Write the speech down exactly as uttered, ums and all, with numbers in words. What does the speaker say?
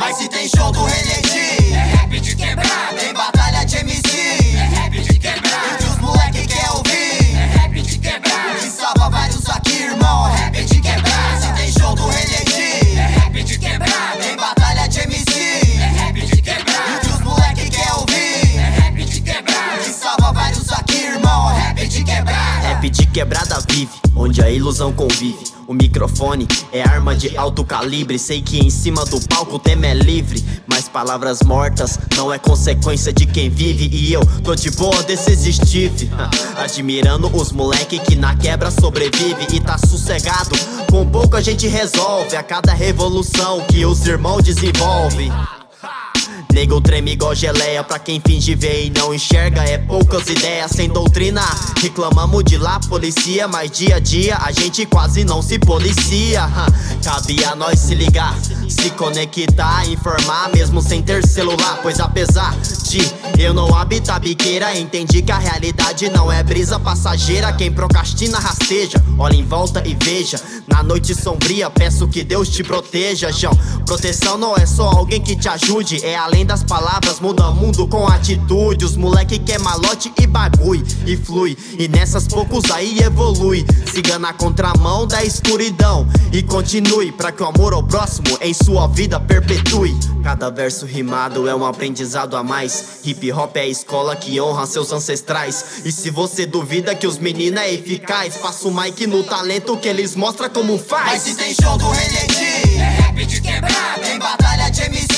Mas se tem show do Renegade, é rap de quebrada. Tem batalha de M C, é rap de quebrada. E os moleque quer ouvir, é rap de quebrada. Que salva vários aqui, irmão, é rap de quebrada. Se tem show do Renegade, é rap de quebrada. Tem batalha de M C, é rap de quebrada. E os moleque quer ouvir, é rap de quebrada. Que salva vários aqui, irmão, é rap de quebrada. Rap de quebrada vive, onde a ilusão convive. O microfone é arma de alto calibre. Sei que em cima do palco o tema é livre, mas palavras mortas não é consequência de quem vive. E eu tô de boa desses Steve, admirando os moleque que na quebra sobrevive e tá sossegado. Com pouco a gente resolve a cada revolução que os irmãos desenvolvem. Nego treme igual geleia, pra quem finge ver e não enxerga. É poucas ideias sem doutrina. Reclamamos de lá polícia, mas dia a dia a gente quase não se policia. Cabe a nós se ligar, se conectar, informar mesmo sem ter celular. Pois apesar de eu não habitar biqueira, entendi que a realidade não é brisa passageira. Quem procrastina rasteja, olha em volta e veja. Na noite sombria peço que Deus te proteja, João. Proteção não é só alguém que te ajude, é além das palavras, muda o mundo com atitude. Os moleque quer malote e bagulho e flui, e nessas poucos aí evolui. Siga na contramão da escuridão e continue, pra que o amor ao próximo em sua vida perpetue. Cada verso rimado é um aprendizado a mais. Hip hop é a escola que honra seus ancestrais. E se você duvida que os meninos é eficaz, passa o mic no talento que eles mostram como faz. Mas se tem show do Renegade, é rap de quebrada. Tem batalha de M C,